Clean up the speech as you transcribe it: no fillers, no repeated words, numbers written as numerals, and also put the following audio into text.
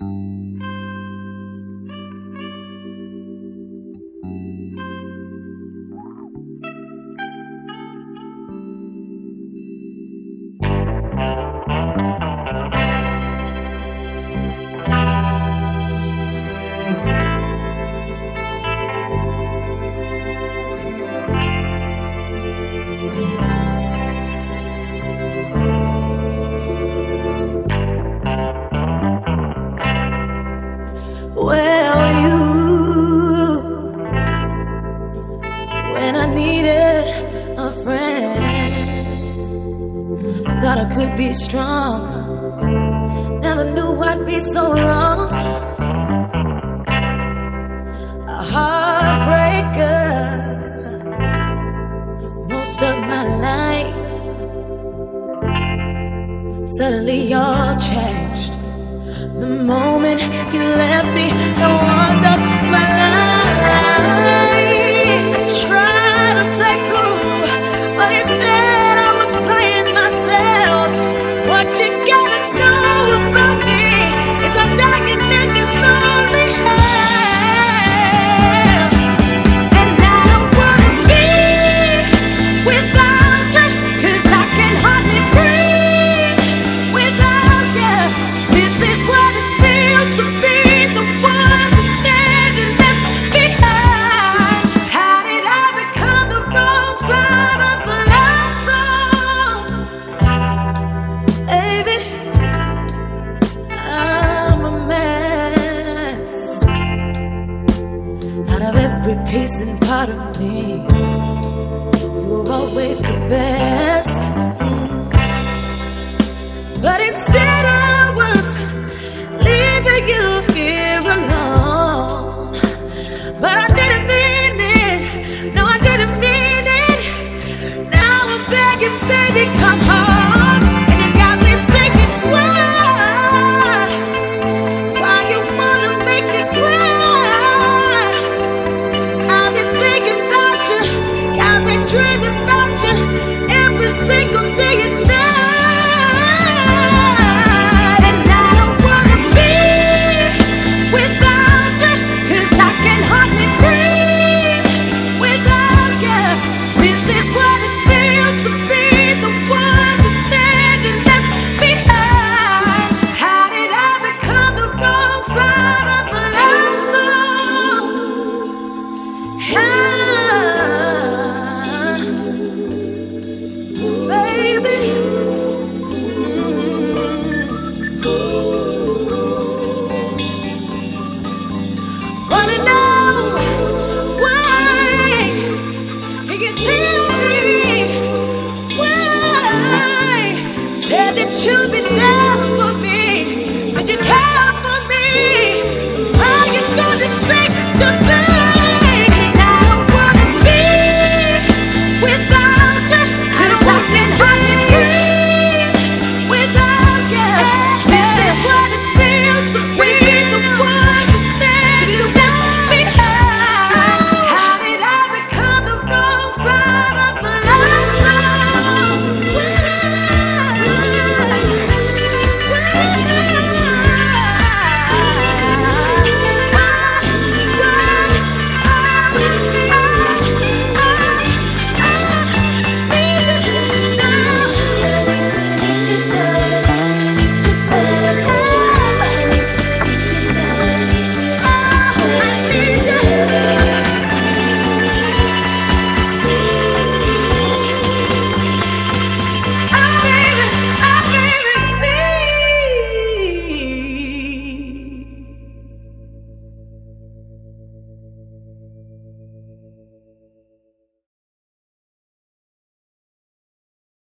Where were you when I needed a friend? Thought I could be strong, never knew I'd be so wrong. A heartbreaker most of my life. Suddenly you're changed. The moment you left me, I wandered my life. I tried to play cool, but instead I was playing myself. What you gotta know about me is I'm dying in this lonely hell. And I don't wanna be without you, 'cause I can hardly breathe without you. This is what it feels to be the one that's standing left behind. How did I become the wrong side of the love song? Baby, I'm a mess. Out of every piece and part of me, you were always the best. But instead I was leaving you